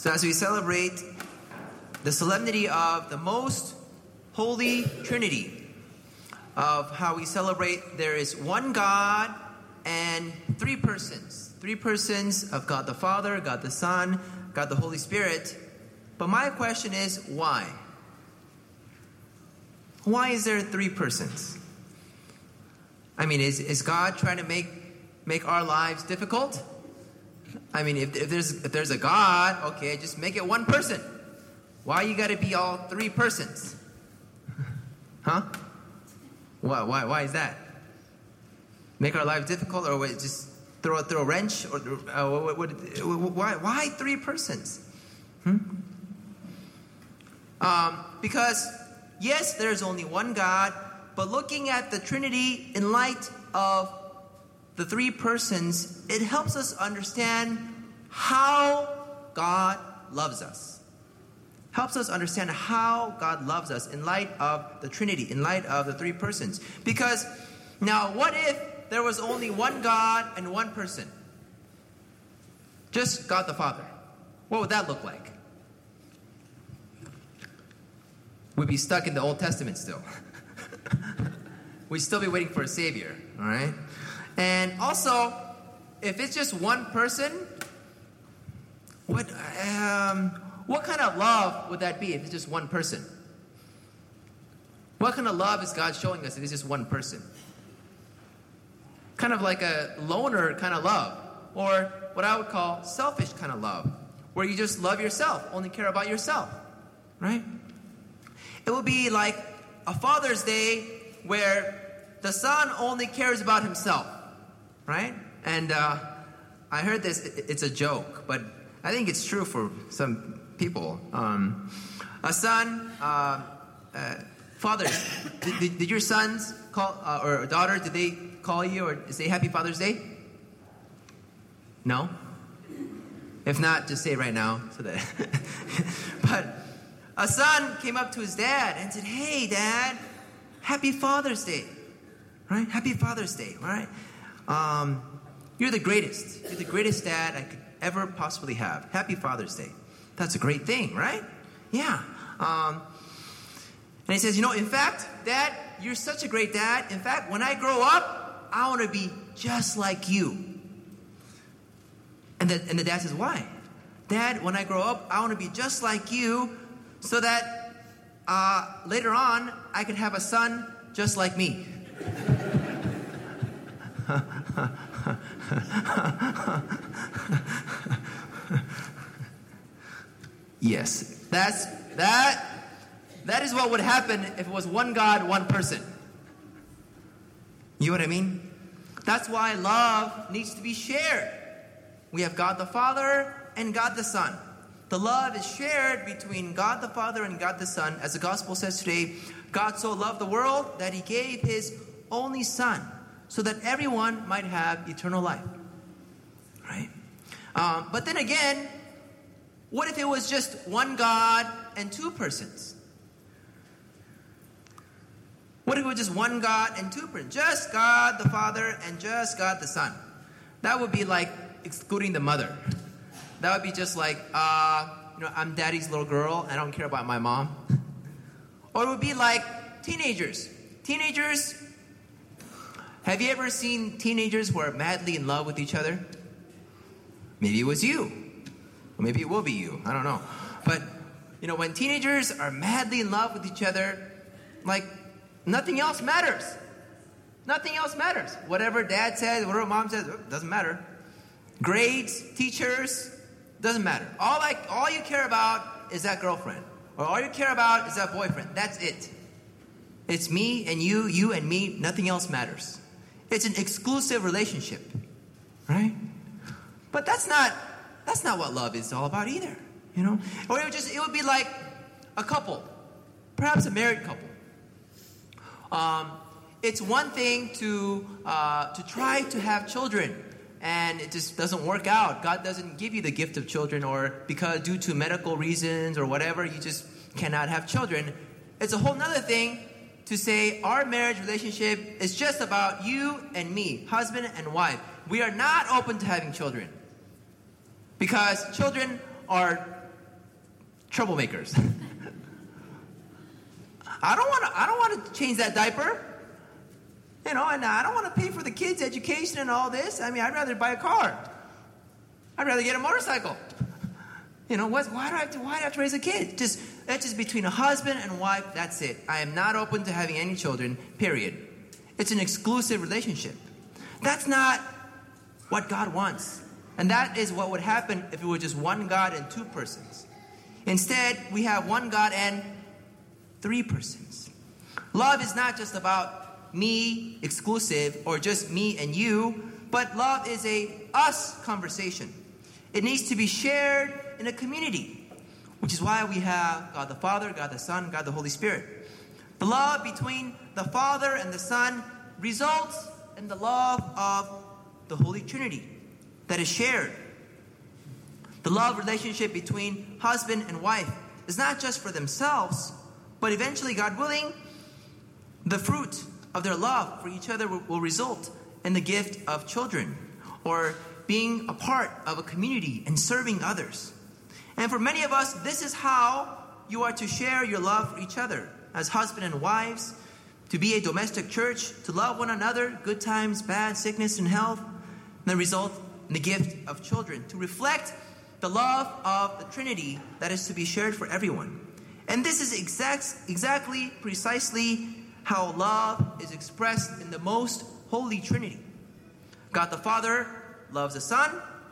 So as we celebrate the solemnity of the most holy Trinity, of how we celebrate there is one God and three persons of God the Father, God the Son, God the Holy Spirit. But my question is, why? Why is there three persons? I mean, is God trying to make our lives difficult? I mean, if there's a God, okay, just make it one person. Why you got to be all three persons? Huh? Why is that? Make our lives difficult, or just throw a wrench, or why three persons? Because yes, there's only one God, but looking at the Trinity in light of the three persons, it helps us understand how God loves us. Helps us understand how God loves us in light of the Trinity, in light of the three persons. Because now, what if there was only one God and one person? Just God the Father. What would that look like? We'd be stuck in the Old Testament still. We'd still be waiting for a Savior, all right? And also, if it's just one person, what kind of love would that be if it's just one person? What kind of love is God showing us if it's just one person? Kind of like a loner kind of love, or what I would call selfish kind of love, where you just love yourself, only care about yourself, right? It would be like a Father's Day where the son only cares about himself, right? And I heard this, it's a joke, but I think it's true for some people. A son, fathers, did your sons call, or daughter, did they call you or say Happy Father's Day? No? If not, just say it right now. So that but a son came up to his dad and said, "Hey, Dad, Happy Father's Day." Right? Happy Father's Day, right? You're the greatest. You're the greatest dad I could ever possibly have. Happy Father's Day. That's a great thing, right? Yeah. And he says, in fact, Dad, you're such a great dad. In fact, when I grow up, I want to be just like you. And the dad says, why? Dad, when I grow up, I want to be just like you so that later on, I could have a son just like me. Yes, that is what would happen if it was one God, one person. You know what I mean? That's why love needs to be shared. We have God the Father and God the Son. The love is shared between God the Father and God the Son. As the gospel says today, God so loved the world that he gave his only Son so that everyone might have eternal life. Right? But then again, what if it was just one God and two persons? What if it was just one God and two persons? Just God the Father and just God the Son. That would be like excluding the mother. That would be just like, I'm daddy's little girl. I don't care about my mom. Or it would be like teenagers. Teenagers, have you ever seen teenagers who are madly in love with each other? Maybe it was you. Or maybe it will be you. I don't know. But, when teenagers are madly in love with each other, like, nothing else matters. Nothing else matters. Whatever dad says, whatever mom says, doesn't matter. Grades, teachers, doesn't matter. All you care about is that girlfriend. Or all you care about is that boyfriend. That's it. It's me and you and me. Nothing else matters. It's an exclusive relationship. Right? But that's not what love is all about either. Or it would be like a couple. Perhaps a married couple. It's one thing to try to have children, and it just doesn't work out. God doesn't give you the gift of children, or because due to medical reasons or whatever, you just cannot have children. It's a whole nother thing to say our marriage relationship is just about you and me, husband and wife. We are not open to having children because children are troublemakers. I don't want to change that diaper. And I don't want to pay for the kids' education and all this. I mean, I'd rather buy a car. I'd rather get a motorcycle. Why do I have to raise a kid? That's just between a husband and wife. That's it. I am not open to having any children, period. It's an exclusive relationship. That's not what God wants. And that is what would happen if it were just one God and two persons. Instead, we have one God and three persons. Love is not just about me, exclusive, or just me and you, but love is a us conversation. It needs to be shared in a community, which is why we have God the Father, God the Son, God the Holy Spirit. The love between the Father and the Son results in the love of the Holy Trinity that is shared. The love relationship between husband and wife is not just for themselves, but eventually, God willing, the fruit of their love for each other will result in the gift of children or being a part of a community and serving others. And for many of us, this is how you are to share your love for each other as husband and wives, to be a domestic church, to love one another, good times, bad, sickness, and health, and the result in the gift of children, to reflect the love of the Trinity that is to be shared for everyone. And this is exactly, precisely how love is expressed in the most holy Trinity. God the Father loves the Son.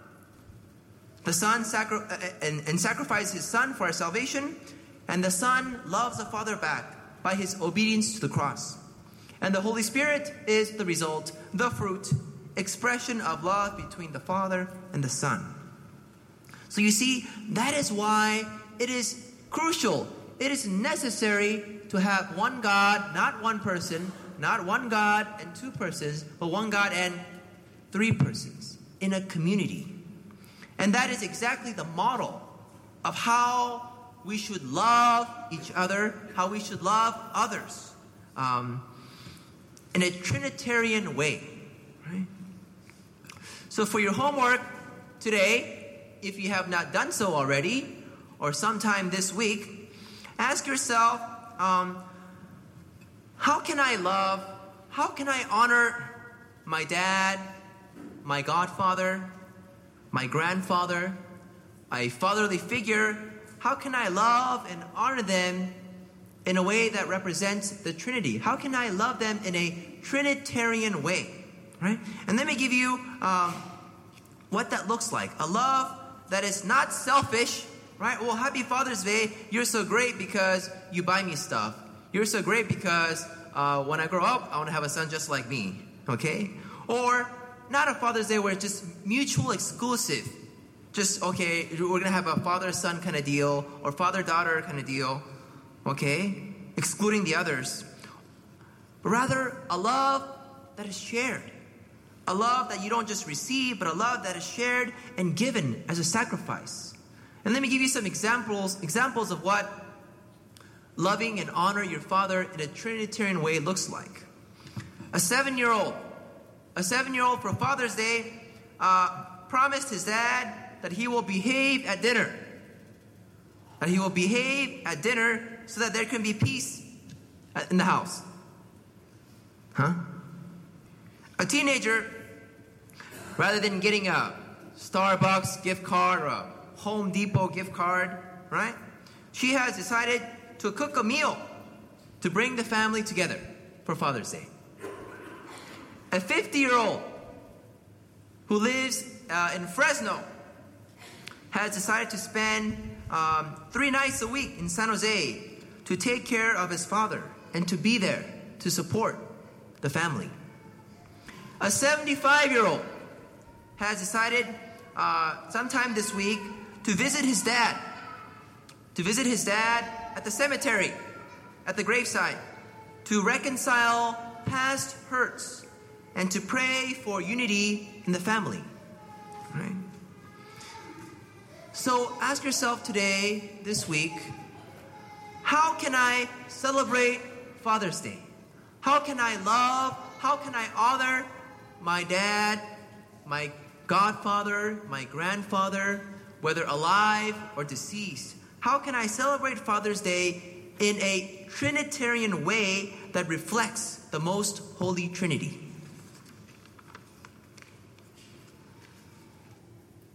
The Son sacrificed His Son for our salvation. And the Son loves the Father back by His obedience to the cross. And the Holy Spirit is the result, the fruit, expression of love between the Father and the Son. So you see, that is why it is crucial, it is necessary to have one God, not one person, not one God and two persons, but one God and three persons in a community. And that is exactly the model of how we should love each other, how we should love others in a Trinitarian way. Right? So for your homework today, if you have not done so already, or sometime this week, ask yourself, how can I love, how can I honor my dad, my godfather, my grandfather, a fatherly figure? How can I love and honor them in a way that represents the Trinity? How can I love them in a Trinitarian way? Right? And let me give you what that looks like. A love that is not selfish, right? Well, happy Father's Day. You're so great because you buy me stuff. You're so great because when I grow up, I want to have a son just like me. Okay? Or not a Father's Day where it's just mutual exclusive. Just, okay, we're going to have a father-son kind of deal or father-daughter kind of deal. Okay? Excluding the others. But rather, a love that is shared. A love that you don't just receive, but a love that is shared and given as a sacrifice. And let me give you some examples of what loving and honor your father in a Trinitarian way looks like. A 7-year-old for Father's Day promised his dad that he will behave at dinner. That he will behave at dinner so that there can be peace in the house. Huh? A teenager, rather than getting a Starbucks gift card or a Home Depot gift card, right? She has decided to cook a meal to bring the family together for Father's Day. A 50-year-old who lives in Fresno has decided to spend 3 nights a week in San Jose to take care of his father and to be there to support the family. A 75-year-old has decided sometime this week to visit his dad at the cemetery, at the graveside, to reconcile past hurts and to pray for unity in the family. Right? So ask yourself today, this week, how can I celebrate Father's Day? How can I love, how can I honor my dad, my godfather, my grandfather, whether alive or deceased? How can I celebrate Father's Day in a Trinitarian way that reflects the most holy Trinity?